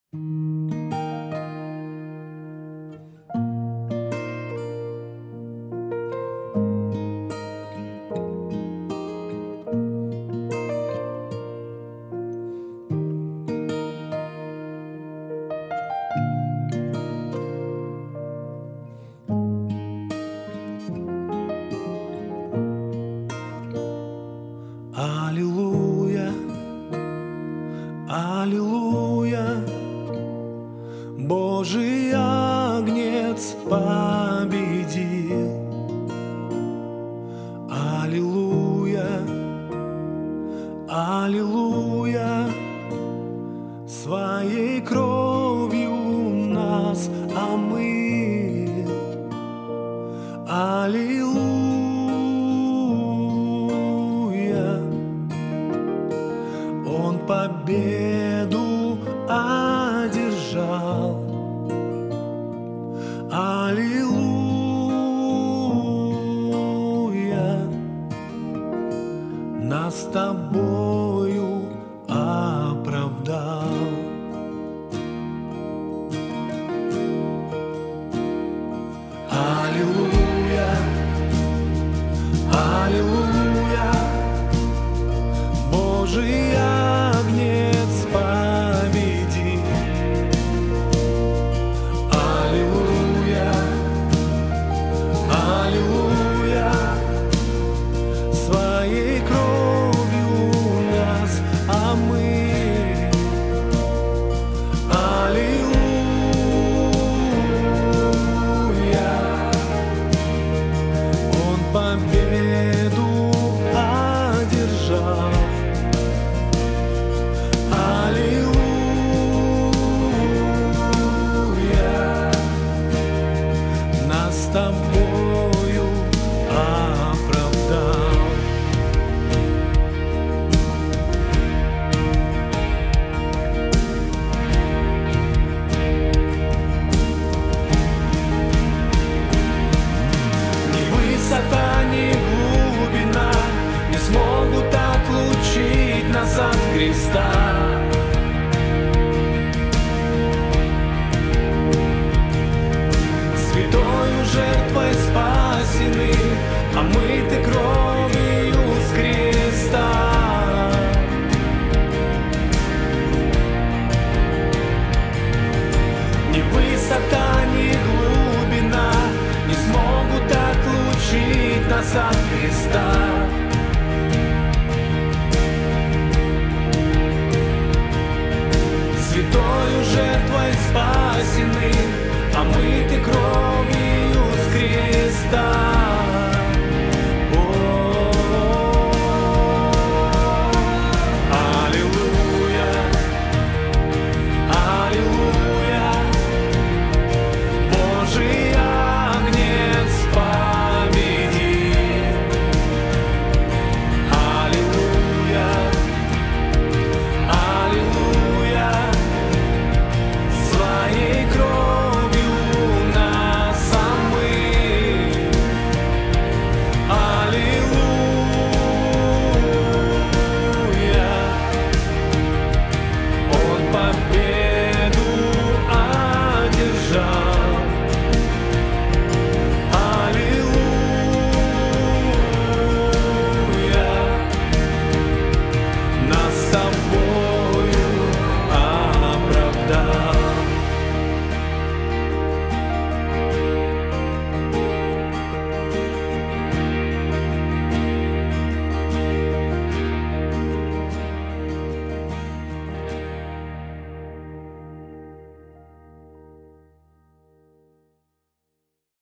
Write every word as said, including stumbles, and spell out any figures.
Аллилуйя, аллилуйя, Божий агнец победил. Аллилуйя, аллилуйя, своей кровью нас омыл. Аллилуйя, Он победу одержал. Аллилуйя, нас с тобою оправдал. Аллилуйя, аллилуйя, Божий агнец победил. Аллилуйя, аллилуйя, своей кровью нас омыл. Аллилуйя, Он победу одержал. Аллилуйя, нас с тобою оправдал. Ни высота, ни глубина не смогут отлучить нас от Христа. Святою жертвой спасены, омыты кровью с креста. Ни высота, ни глубина не смогут отлучить нас от Христа. Святою жертвой спасены, омыты кровью